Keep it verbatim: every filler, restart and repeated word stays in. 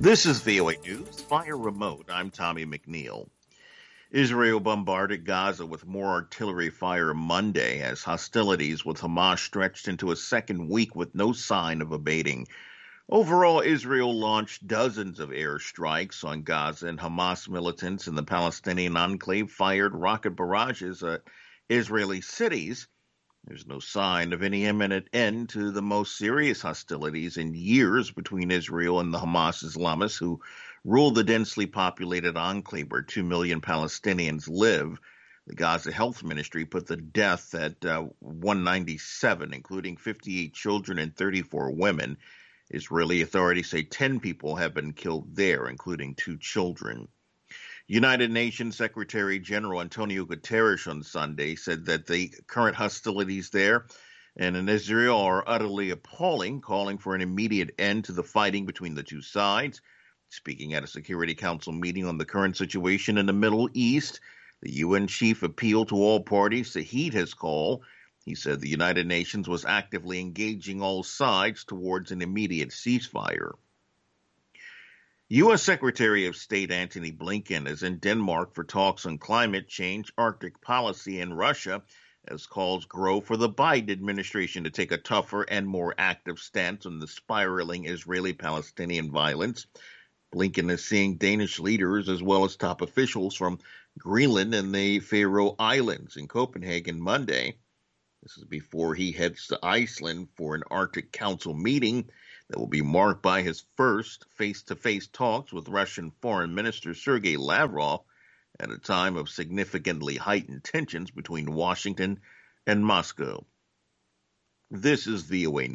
This is V O A News, Fire Remote. I'm Tommy McNeil. Israel bombarded Gaza with more artillery fire Monday as hostilities with Hamas stretched into a second week with no sign of abating. Overall, Israel launched dozens of airstrikes on Gaza, and Hamas militants in the Palestinian enclave fired rocket barrages at Israeli cities. There's no sign of any imminent end to the most serious hostilities in years between Israel and the Hamas Islamists who rule the densely populated enclave where two million Palestinians live. The Gaza Health Ministry put the death at uh, one hundred ninety-seven, including fifty-eight children and thirty-four women. Israeli authorities say ten people have been killed there, including two children. United Nations Secretary General Antonio Guterres on Sunday said that the current hostilities there and in Israel are utterly appalling, calling for an immediate end to the fighting between the two sides. Speaking at a Security Council meeting on the current situation in the Middle East, the U N chief appealed to all parties to heed his call. He said the United Nations was actively engaging all sides towards an immediate ceasefire. U S. Secretary of State Antony Blinken is in Denmark for talks on climate change, Arctic policy, and Russia, as calls grow for the Biden administration to take a tougher and more active stance on the spiraling Israeli-Palestinian violence. Blinken is seeing Danish leaders as well as top officials from Greenland and the Faroe Islands in Copenhagen Monday. This is before he heads to Iceland for an Arctic Council meeting that will be marked by his first face-to-face talks with Russian Foreign Minister Sergei Lavrov at a time of significantly heightened tensions between Washington and Moscow. This is V O A